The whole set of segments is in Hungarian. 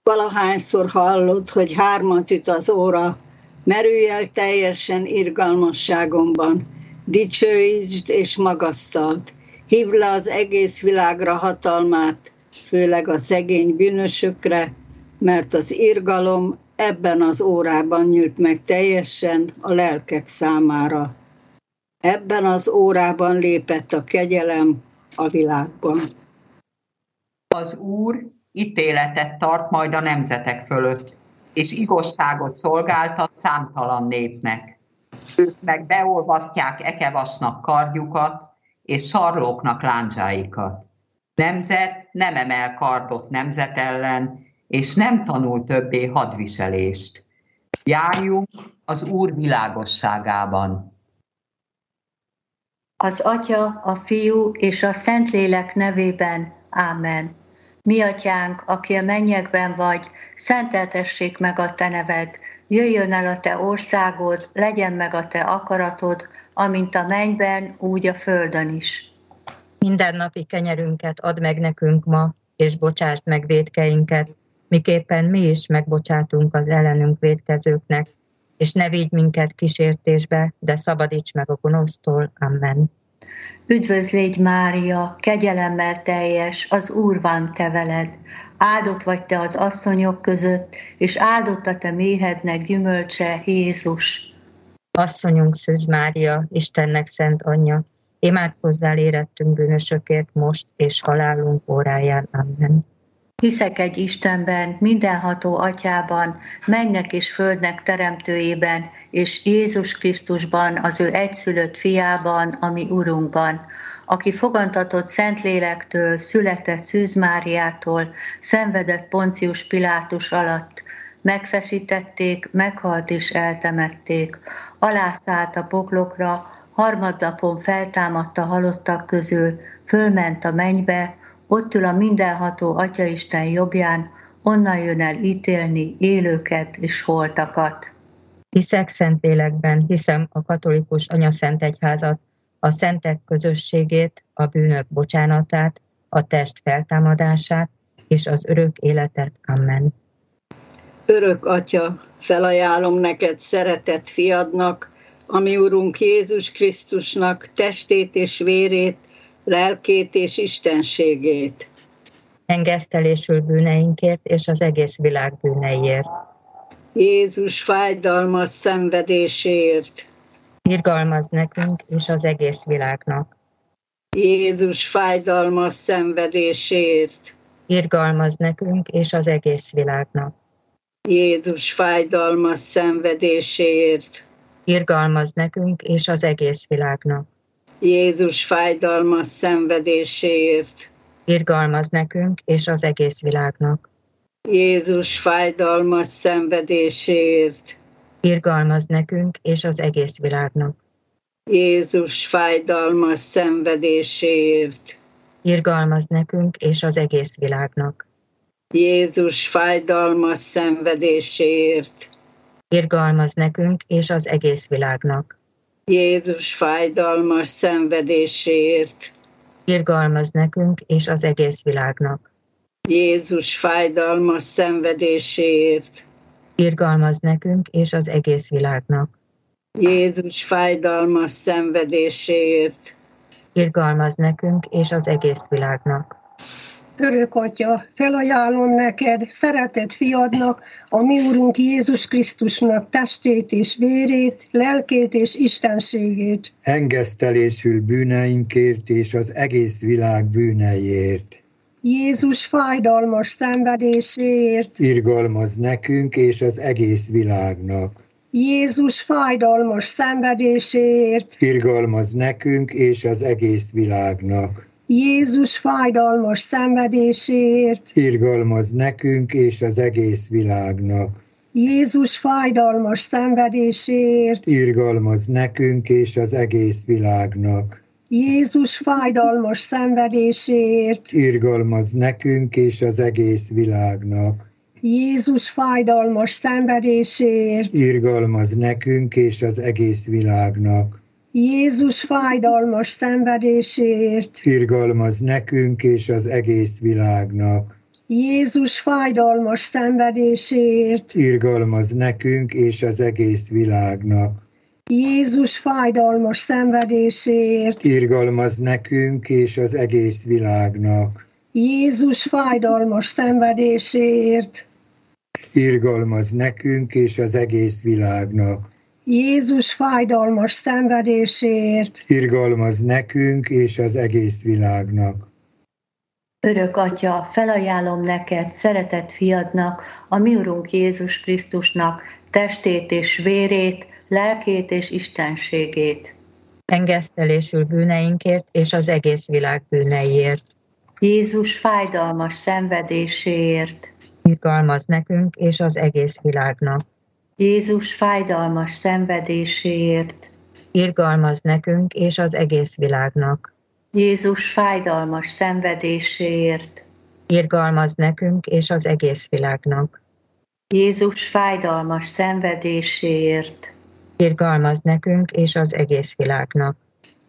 Valahányszor hallod, hogy 3 üt az óra, merülj el teljesen irgalmasságomban, dicsőítsd és magasztald, hívd le az egész világra hatalmát, főleg a szegény bűnösökre, mert az irgalom ebben az órában nyílt meg teljesen a lelkek számára. Ebben az órában lépett a kegyelem a világban. Az Úr ítéletet tart majd a nemzetek fölött, és igazságot szolgáltat számtalan népnek. Ők meg beolvasztják ekevasnak kardjukat, és sarlóknak láncsáikat. Nemzet nem emel kardot nemzet ellen, és nem tanul többé hadviselést. Járjunk az Úr világosságában. Az Atya, a Fiú és a Szentlélek nevében. Ámen. Mi Atyánk, aki a mennyekben vagy, szenteltessék meg a Te neved, jöjjön el a Te országod, legyen meg a Te akaratod, amint a mennyben, úgy a földön is. Mindennapi kenyerünket add meg nekünk ma, és bocsásd meg vétkeinket, miképpen mi is megbocsátunk az ellenünk vétkezőknek, és ne vigy minket kísértésbe, de szabadíts meg a gonosztól. Amen. Üdvözl légy Mária, kegyelemmel teljes, az Úr van te veled. Áldott vagy te az asszonyok között, és áldott a te méhednek gyümölcse, Jézus. Asszonyunk Szűz Mária, Istennek szent anyja, imádkozzál érettünk bűnösökért most és halálunk óráján. Amen. Hiszek egy Istenben, mindenható Atyában, mennek és földnek teremtőjében, és Jézus Krisztusban, az ő egyszülött fiában, ami Urunkban, aki fogantatott Szentlélektől, született Szűz Máriától, szenvedett Poncius Pilátus alatt, megfeszítették, meghalt és eltemették, alászállt a poklokra, harmadnapon feltámadt a halottak közül, fölment a mennybe, ott ül a mindenható Atyaisten jobbján, onnan jön el ítélni élőket és holtakat. Hiszek Szentlélekben, hiszem a katolikus anyaszentegyházat, a szentek közösségét, a bűnök bocsánatát, a test feltámadását és az örök életet. Amen. Örök Atya, felajánlom neked szeretett fiadnak, ami Urunk Jézus Krisztusnak testét és vérét, lelkét és istenségét. Engesztelésül bűneinkért és az egész világ bűneiért. Jézus fájdalmas szenvedéséért. Irgalmazz nekünk és az egész világnak. Jézus fájdalmas szenvedéséért. Irgalmazz nekünk és az egész világnak. Jézus fájdalmas szenvedéséért. Irgalmazz nekünk és az egész világnak. Jézus fájdalmas szenvedéséért. Irgalmazz nekünk és az egész világnak. Jézus fájdalmas szenvedéséért. Irgalmazz nekünk és az egész világnak. Jézus fájdalmas szenvedéséért. Irgalmazz nekünk és az egész világnak. Jézus fájdalmas szenvedéséért. Irgalmazz nekünk és az egész világnak. Jézus fájdalmas szenvedéséért. Irgalmazz nekünk és az egész világnak. Jézus fájdalmas szenvedéséért. Irgalmazz nekünk és az egész világnak. Jézus fájdalmas szenvedéséért. Irgalmazz nekünk és az egész világnak. Örök Atya, felajánlom neked, szeretett fiadnak, a mi Urunk Jézus Krisztusnak testét és vérét, lelkét és istenségét. Engesztelésül bűneinkért és az egész világ bűneiért. Jézus fájdalmas szenvedéséért. Irgalmazz nekünk és az egész világnak. Jézus fájdalmas szenvedéséért. Irgalmazz nekünk és az egész világnak. Jézus fájdalmas szenvedéséért. Irgalmazz nekünk és az egész világnak. Jézus fájdalmas szenvedéséért. Irgalmazz nekünk és az egész világnak. Jézus fájdalmas szenvedéséért. Irgalmazz nekünk és az egész világnak. Jézus fájdalmas szenvedéséért. Irgalmazz nekünk és az egész világnak. Jézus fájdalmas szenvedéséért. Irgalmazz nekünk és az egész világnak. Jézus fájdalmas szenvedéséért, irgalmaz nekünk és az egész világnak. Jézus fájdalmas szenvedéséért, Irgalmaz nekünk és az egész világnak. Jézus fájdalmas szenvedéséért, Irgalmaz nekünk és az egész világnak. Jézus fájdalmas szenvedéséért, Irgalmaz nekünk és az egész világnak. Örök Atya, felajánlom neked, szeretett fiadnak, a mi Urunk Jézus Krisztusnak testét és vérét, lelkét és istenségét. Engesztelésül bűneinkért és az egész világ bűneiért. Jézus fájdalmas szenvedéséért, Irgalmaz nekünk és az egész világnak. Jézus fájdalmas szenvedéséért, Irgalmaz nekünk és az egész világnak. Jézus fájdalmas szenvedéséért, Irgalmaz nekünk és az egész világnak. Jézus fájdalmas szenvedéséért, Irgalmaz nekünk és az egész világnak.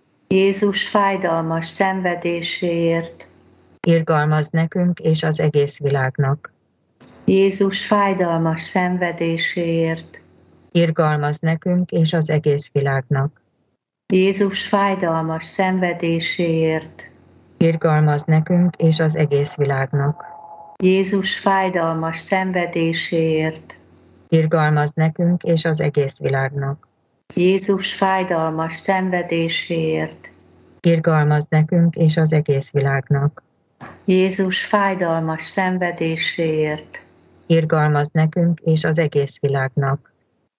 Jézus fájdalmas szenvedéséért, Irgalmaz nekünk és az egész világnak. Jézus fájdalmas szenvedéséért, Irgalmaz nekünk és az egész világnak. Jézus fájdalmas szenvedéséért, Irgalmaz nekünk és az egész világnak. Jézus fájdalmas szenvedéséért, Irgalmaz nekünk és az egész világnak. Jézus fájdalmas szenvedéséért, Irgalmaz nekünk és az egész világnak. Jézus fájdalmas szenvedéséért, Irgalmaz nekünk és az egész világnak.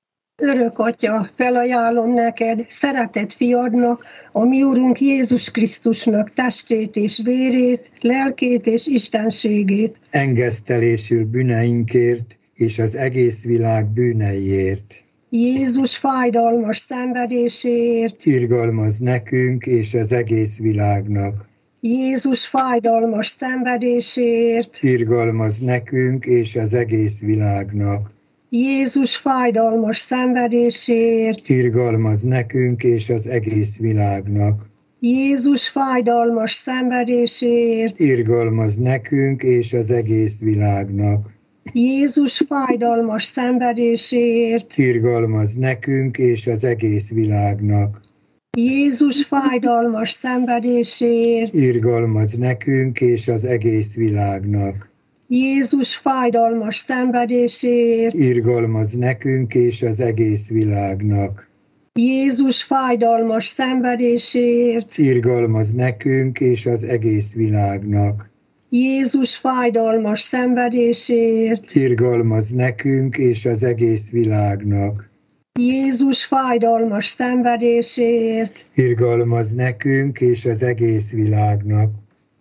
Örök Atya, felajánlom neked, szeretett fiadnak, a mi Urunk Jézus Krisztusnak testét és vérét, lelkét és istenségét. Engesztelésül bűneinkért és az egész világ bűneiért. Jézus fájdalmas szenvedéséért, Irgalmaz nekünk és az egész világnak. Jézus fájdalmas szenvedéséért, Irgalmaz nekünk és az egész világnak. Jézus fájdalmas szenvedéséért, Irgalmaz nekünk és az egész világnak. Jézus fájdalmas szenvedéséért, Irgalmaz nekünk és az egész világnak. Jézus fájdalmas szenvedéséért, Irgalmaz nekünk és az egész világnak. Jézus fájdalmas szenvedéséért, Irgalmaz nekünk és az egész világnak. Jézus fájdalmas szenvedéséért, Irgalmaz nekünk és az egész világnak. Jézus fájdalmas szenvedéséért, Irgalmaz nekünk és az egész világnak. Jézus fájdalmas szenvedéséért, Irgalmaz nekünk és az egész világnak. Jézus fájdalmas szenvedéséért, Irgalmaz nekünk és az egész világnak.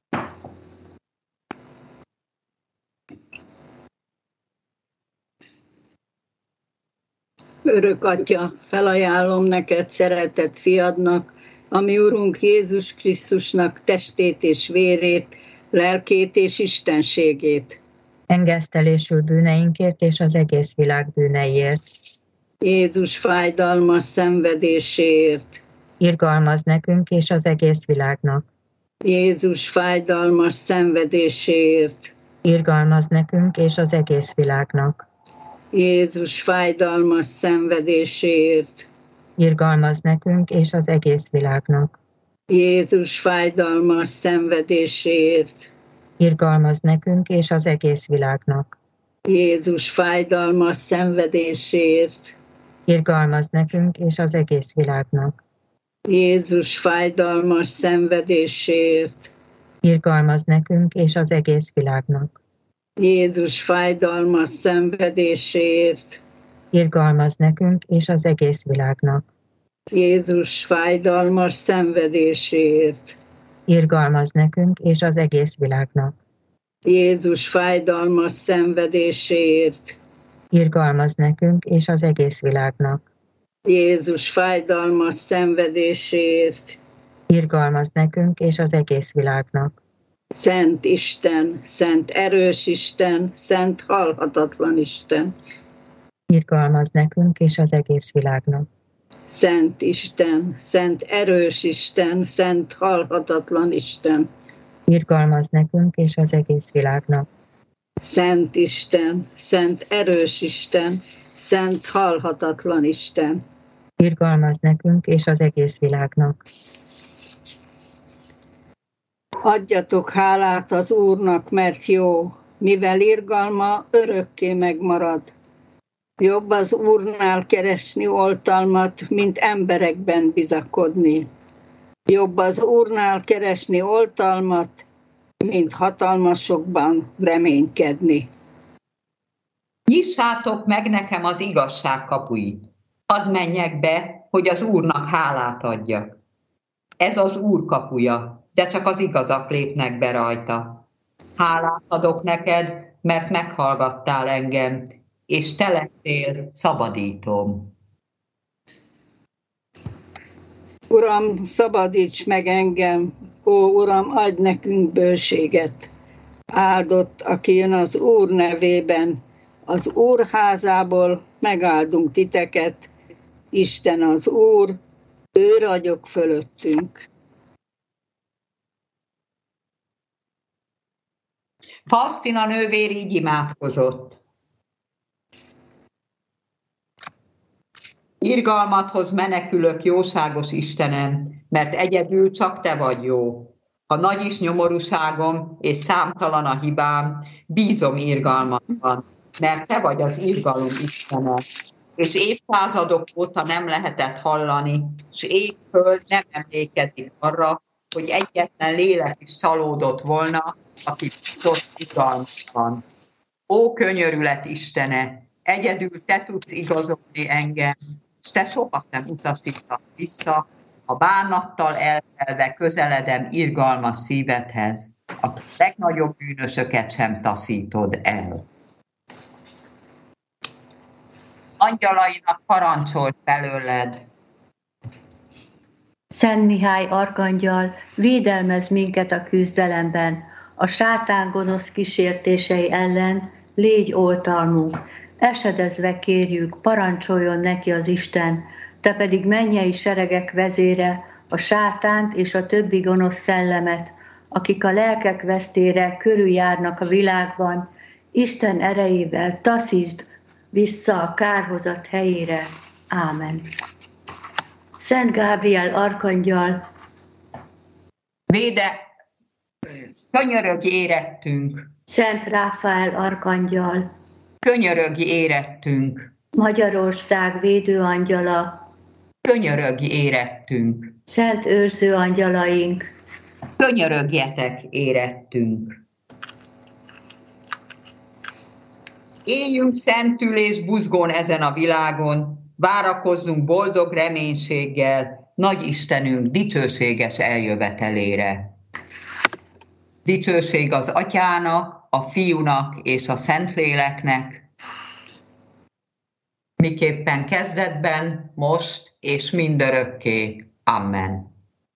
Örök Atya, felajánlom neked, szeretett fiadnak, a mi Urunk Jézus Krisztusnak testét és vérét, lelkét és istenségét. Engesztelésül bűneinkért és az egész világ bűneiért. Jézus fájdalmas szenvedéséért. Irgalmaz nekünk és az egész világnak. Jézus fájdalmas szenvedéséért. Irgalmaz nekünk és az egész világnak. Jézus fájdalmas szenvedéséért. Irgalmaz nekünk és az egész világnak. Jézus fájdalmas szenvedéséért. Irgalmaz nekünk és az egész világnak. Jézus fájdalmas szenvedéséért. Irgalmaz nekünk és az egész világnak. Jézus fájdalmas szenvedéséért. Irgalmaz nekünk és az egész világnak. Jézus fájdalmas szenvedéséért. Irgalmaz nekünk és az egész világnak. Jézus fájdalmas szenvedéséért. Irgalmaz nekünk és az egész világnak. Jézus fájdalmas szenvedéséért. Irgalmaz nekünk és az egész világnak. Jézus fájdalmas szenvedéséért. Irgalmaz nekünk és az egész világnak. Szent Isten, szent erős Isten, szent halhatatlan Isten. Irgalmaz nekünk és az egész világnak. Szent Isten, szent erős Isten, szent halhatatlan Isten. Irgalmaz nekünk és az egész világnak. Szent Isten, szent erős Isten, szent halhatatlan Isten. Irgalmaz nekünk és az egész világnak. Adjatok hálát az Úrnak, mert jó, mivel irgalma örökké megmarad. Jobb az Úrnál keresni oltalmat, mint emberekben bizakodni. Jobb az Úrnál keresni oltalmat, mint hatalmasokban reménykedni. Nyissátok meg nekem az igazság kapuit. Hadd menjek be, hogy az Úrnak hálát adjak. Ez az Úr kapuja, de csak az igazak lépnek be rajta. Hálát adok neked, mert meghallgattál engem, és te lettél szabadítom. Uram, szabadíts meg engem, ó Uram, adj nekünk bőséget. Áldott, aki jön az Úr nevében, az Úr házából megáldunk titeket. Isten az Úr, ő ragyog fölöttünk. Fausztina nővér így imádkozott. Irgalmadhoz menekülök, jóságos Istenem, mert egyedül csak te vagy jó. Ha nagy is nyomorúságom és számtalan a hibám, bízom irgalmadban, mert te vagy az irgalom Istene. És évszázadok óta nem lehetett hallani, és éjföld nem emlékezik arra, hogy egyetlen lélek is csalódott volna, aki bízott irgalmadban. Ó, könyörület Istene, egyedül te tudsz igazolni engem, és te sohasem utasítasz vissza, a bánattal eltelve közeledem irgalmas szívedhez, a legnagyobb bűnösöket sem taszítod el. Angyalainak parancsolj belőled. Szent Mihály arkangyal, védelmez minket a küzdelemben, a sátán gonosz kísértései ellen légy oltalmunk. Esedezve kérjük, parancsoljon neki az Isten, te pedig mennyei seregek vezére, a sátánt és a többi gonosz szellemet, akik a lelkek vesztére körüljárnak a világban, Isten erejével taszítsd vissza a kárhozat helyére. Ámen. Szent Gábriel arkangyal, Könyörögj érettünk. Szent Ráfael arkangyal, Könyörögj érettünk. Magyarország védőangyala, Könyörögj érettünk. Szent őrző angyalaink, Könyörögjetek érettünk. Éljünk szentül és buzgón ezen a világon, várakozzunk boldog reménységgel nagy Istenünk dicsőséges eljövetelére. Dicsőség az Atyának, a Fiúnak és a Szentléleknek, miképpen kezdetben, most és mindörökké. Amen.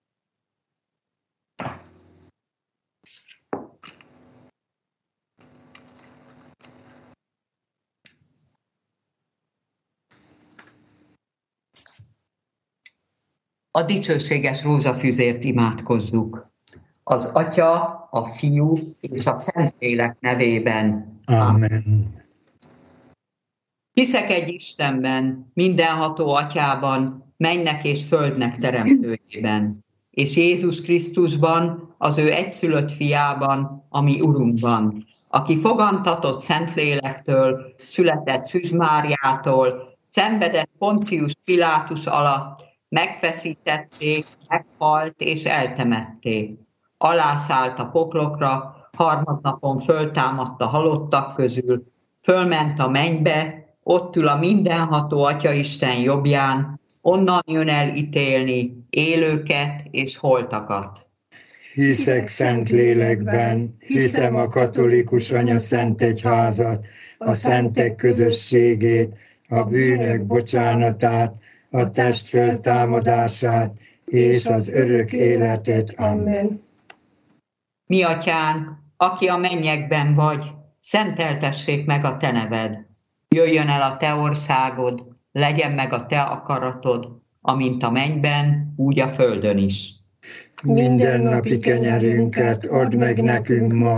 A dicsőséges rózsafüzért imádkozzuk. Az Atya, a Fiú és a Szentlélek nevében. Amen. Hiszek egy Istenben, mindenható Atyában, mennek és földnek teremtőjében, és Jézus Krisztusban, az ő egyszülött fiában, a mi Urunkban, aki fogantatott Szentlélektől, született Szűz Máriától, szenvedett Poncius Pilátus alatt, megfeszítették, meghalt és eltemették. Alászállt a poklokra, harmadnapon föltámadt a halottak közül, fölment a mennybe, ott ül a mindenható Atyaisten jobbján, onnan jön el ítélni élőket és holtakat. Hiszek Szentlélekben, hiszem a katolikus Anya-Szent Egyházat, a szentek közösségét, a bűnök bocsánatát, a test föltámadását és az örök életet. Amen. Mi Atyánk, aki a mennyekben vagy, szenteltessék meg a te neved. Jöjjön el a te országod, legyen meg a te akaratod, amint a mennyben, úgy a földön is. Mindennapi kenyerünket add meg nekünk ma,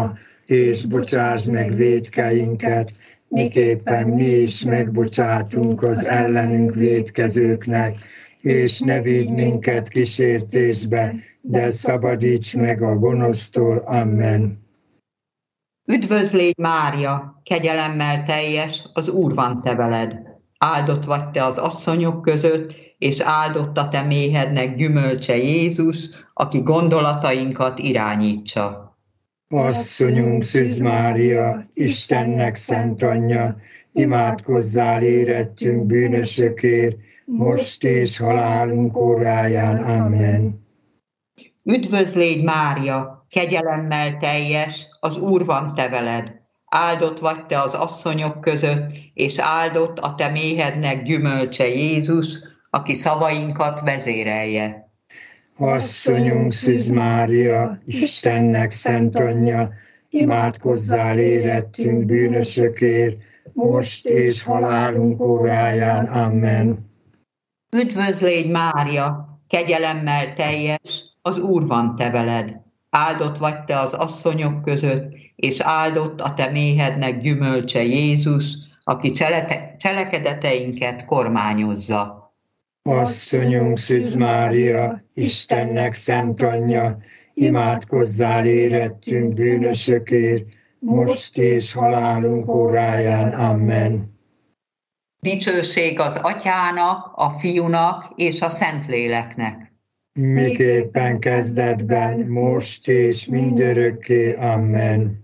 és bocsáss meg vétkeinket, miképpen mi is megbocsátunk az ellenünk vétkezőknek, és ne vigy minket kísértésbe, de szabadíts meg a gonosztól. Amen. Üdvözlégy Mária, kegyelemmel teljes, az Úr van te veled. Áldott vagy te az asszonyok között, és áldott a te méhednek gyümölcse Jézus, aki gondolatainkat irányítsa. Asszonyunk Szűz Mária, Istennek szent anyja, imádkozzál érettünk bűnösökért, most és halálunk óráján. Amen. Üdvözlégy Mária, kegyelemmel teljes, az Úr van te veled. Áldott vagy te az asszonyok között, és áldott a te méhednek gyümölcse Jézus, aki szavainkat vezérelje. Asszonyunk Szűz Mária, Istennek szent anyja, imádkozzál érettünk bűnösökért, most és halálunk óráján. Amen. Üdvözlégy Mária, kegyelemmel teljes, az Úr van te veled. Áldott vagy te az asszonyok között, és áldott a te méhednek gyümölcse Jézus, aki cselekedeteinket kormányozza. Asszonyunk Szűz Mária, Istennek szent anyja, imádkozzál érettünk bűnösökért, most és halálunk óráján. Amen. Dicsőség az Atyának, a Fiúnak és a Szentléleknek. Miképpen kezdetben, most és mindörökké. Amen.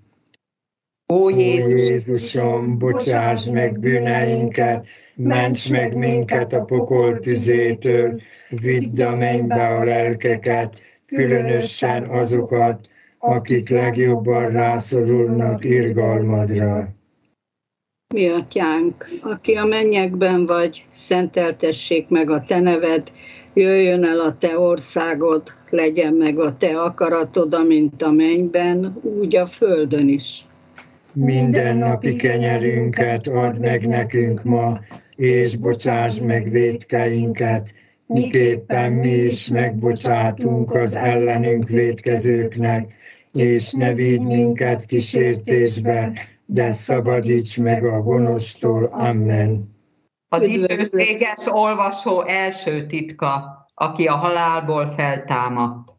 Ó Jézusom, bocsáss meg bűneinket, ments meg minket a pokol tüzétől, vidd a mennybe a lelkeket, különösen azokat, akik legjobban rászorulnak irgalmadra. Mi atyánk, aki a mennyekben vagy, szenteltessék meg a te neved, jöjjön el a te országod, legyen meg a te akaratod, amint a mennyben, úgy a földön is. Mindennapi kenyerünket add meg nekünk ma, és bocsáss meg vétkeinket, miképpen mi is megbocsátunk az ellenünk vétkezőknek, és ne vigy minket kísértésbe, de szabadíts meg a gonosztól. Amen. A dicsőséges olvasó első titka, aki a halálból feltámadt.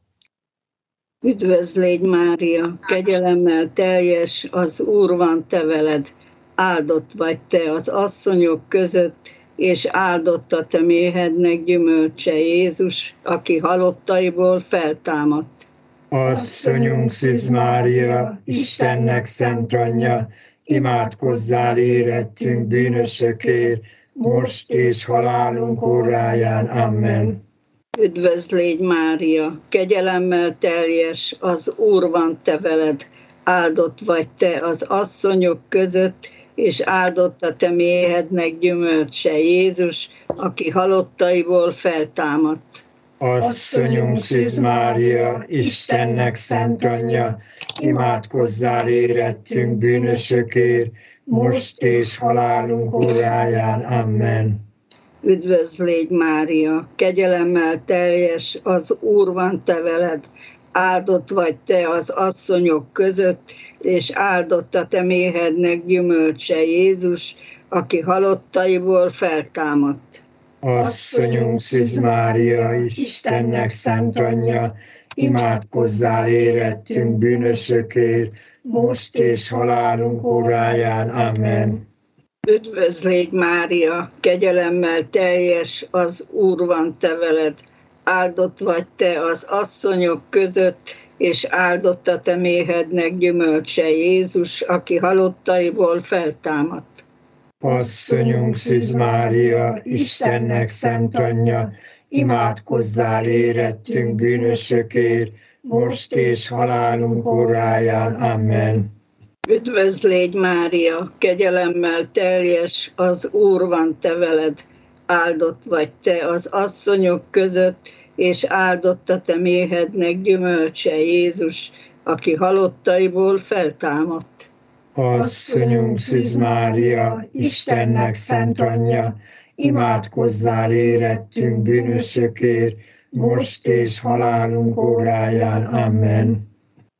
Üdvözlégy Mária, kegyelemmel teljes, az Úr van te veled, áldott vagy te az asszonyok között, és áldott a te méhednek gyümölcse Jézus, aki halottaiból feltámadt. Asszonyunk Szűz Mária, Istennek szent anyja, imádkozzál érettünk bűnösökért, most és halálunk óráján. Amen. Üdvözlégy Mária, kegyelemmel teljes, az Úr van te veled, áldott vagy te az asszonyok között, és áldott a te méhednek gyümölcse Jézus, aki halottaiból feltámadt. Asszonyunk Szűz Mária, Istennek szent anyja, imádkozzál érettünk bűnösökért, most és halálunk óráján. Amen. Üdvözlégy Mária, kegyelemmel teljes, az Úr van te veled, áldott vagy te az asszonyok között, és áldott a te méhednek gyümölcse Jézus, aki halottaiból feltámadt. Asszonyunk Szűz Mária, Istennek szent anyja, imádkozzál érettünk bűnösökért, most és halálunk óráján. Amen. Üdvözlégy Mária, kegyelemmel teljes, az Úr van te veled, áldott vagy te az asszonyok között, és áldott a te méhednek gyümölcse Jézus, aki halottaiból feltámadt. Asszonyunk Szűz Mária, Istennek szent anyja, imádkozzál érettünk bűnösökért, most és halálunk óráján. Amen. Üdvözlégy Mária, kegyelemmel teljes, az Úr van te veled, áldott vagy te az asszonyok között, és áldott a te méhednek gyümölcse Jézus, aki halottaiból feltámadt. Asszonyunk Szűz Mária, Istennek szent anyja, imádkozzál érettünk bűnösökért, most és halálunk óráján. Amen.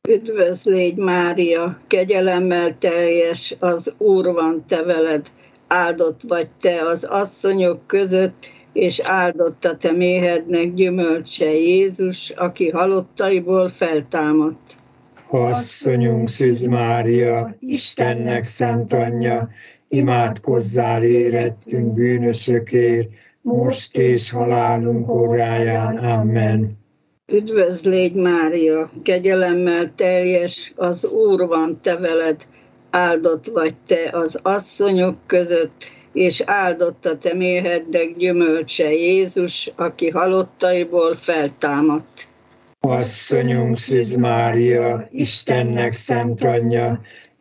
Üdvözl légy Mária, kegyelemmel teljes, az Úr van te veled, áldott vagy te az asszonyok között, és áldott a te méhednek gyümölcse Jézus, aki halottaiból feltámadt. Asszonyunk Szűz Mária, Istennek szent anyja, imádkozzál érettünk bűnösökért, most és halálunk óráján. Amen. Üdvözl légy Mária, kegyelemmel teljes, az Úr van te veled, áldott vagy te az asszonyok között, és áldott a te méhednek gyümölcse Jézus, aki halottaiból feltámadt. Asszonyunk Szűz Mária, Istennek szent anyja,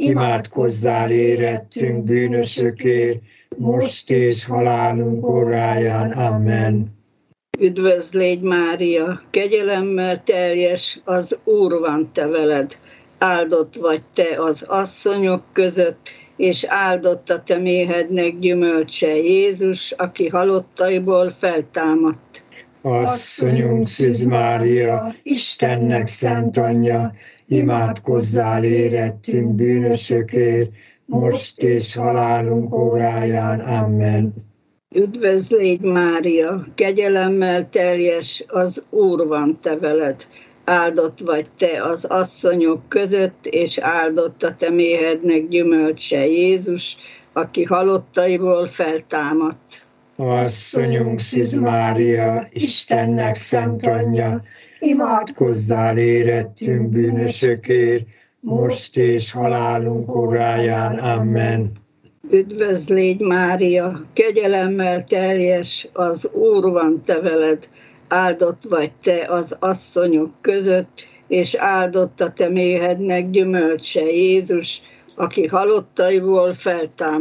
imádkozzál érettünk bűnösökért, most és halálunk óráján. Amen. Üdvözl légy Mária, kegyelemmel teljes, az Úr van te veled, áldott vagy te az asszonyok között, és áldott a te méhednek gyümölcse Jézus, aki halottaiból feltámadt. Asszonyunk Szűz Mária, Istennek szent anyja, imádkozzál érettünk bűnösökért, most és halálunk óráján. Amen. Üdvözl légy Mária, kegyelemmel teljes, az Úr van te veled, áldott vagy te az asszonyok között, és áldott a te méhednek gyümölcse Jézus, aki halottaiból feltámadt. Asszonyunk Szűz Mária, Istennek szent anyja, imádkozzál érettünk bűnösökért, most és halálunk óráján. Amen. Üdvözl légy Mária, kegyelemmel teljes, az Úr van te veled, áldott vagy te az asszonyok között, és áldott a te méhednek gyümölcse Jézus, aki halottaiból feltámadt.